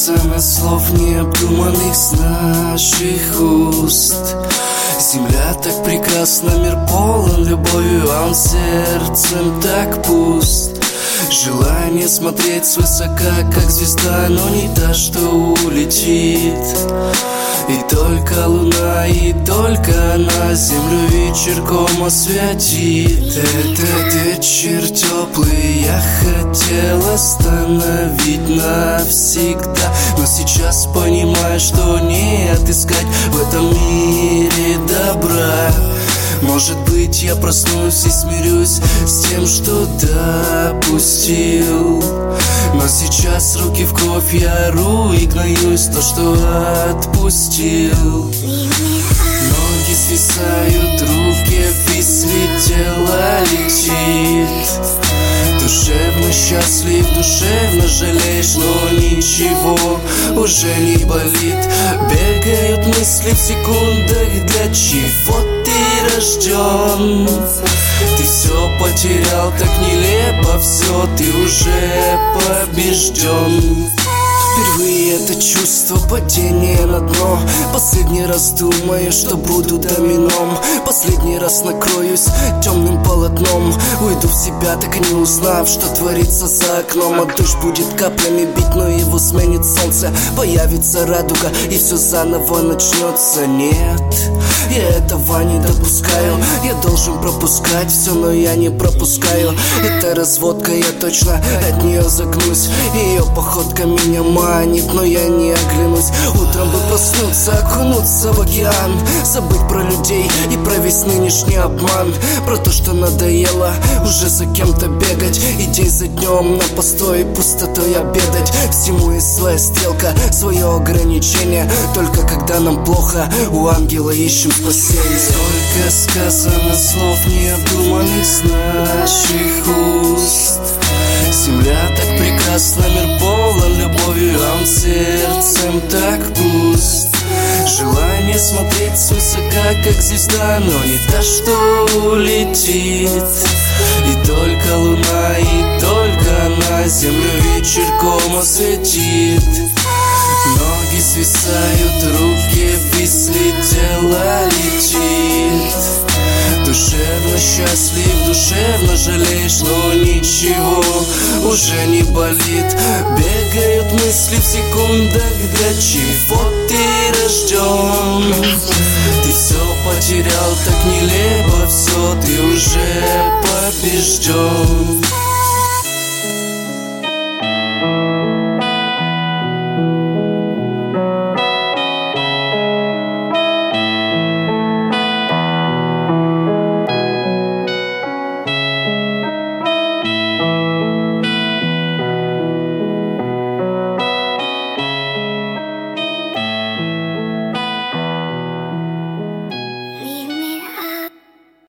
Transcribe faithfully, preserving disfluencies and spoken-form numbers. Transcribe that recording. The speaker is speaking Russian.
сказано слов необдуманных с наших уст. Земля так прекрасна, мир полон любовью, а он сердцем так пуст. Желание смотреть свысока, как звезда, но не та, что улетит. И только луна, и только она землю вечерком осветит. Этот вечер теплый я хотел остановить навсегда, но сейчас понимаю, что не отыскать в этом мире добра. Может быть, я проснусь и смирюсь с тем, что допустил. Но сейчас руки в кровь, я ору и гноюсь то, что отпустил. Ноги свисают, руки висли, тело летит. Душевно счастлив, душевно жалеешь, но ничего уже не болит. Бегают мысли в секундах, для чего ты рожден? Ты все потерял, так нелепо все, ты уже побежден. Впервые это чувство падения на дно. Последний раз думаю, что буду домином. Последний раз накроюсь темным полотном. Уйду в себя, так и не узнав, что творится за окном. А дождь будет каплями бить, но его сменит солнце. Появится радуга, и все заново начнется. Нет, я этого не допускаю. Я должен пропускать все, но я не пропускаю. Это разводка, я точно от нее загнусь. Ее походка меня манит, но я не оглянусь. Утром бы проснуться, окунуться в океан, забыть про людей и про весь нынешний обман. Про то, что надоело уже за кем-то бегать, и день за днем на постой пустотой обедать. Всему есть своя стрелка, свое ограничение. Только когда нам плохо, у ангела ищем спасение. Сколько сказано слов необдуманных с наших уст. Земля так прекрасна, мир полон любовью, а он сердцем так пуст. Желание смотреть свысока, как звезда, но не та, что улетит. И только луна, и только она землю вечерком осветит. Ноги свисают, руки висли, тело летит. Душевно счастлив, душевно жалеешь, но ничего уже не болит. Бегают мысли в секундах, для чего ты рожден? Ты все потерял, так нелепо все, ты уже побежден.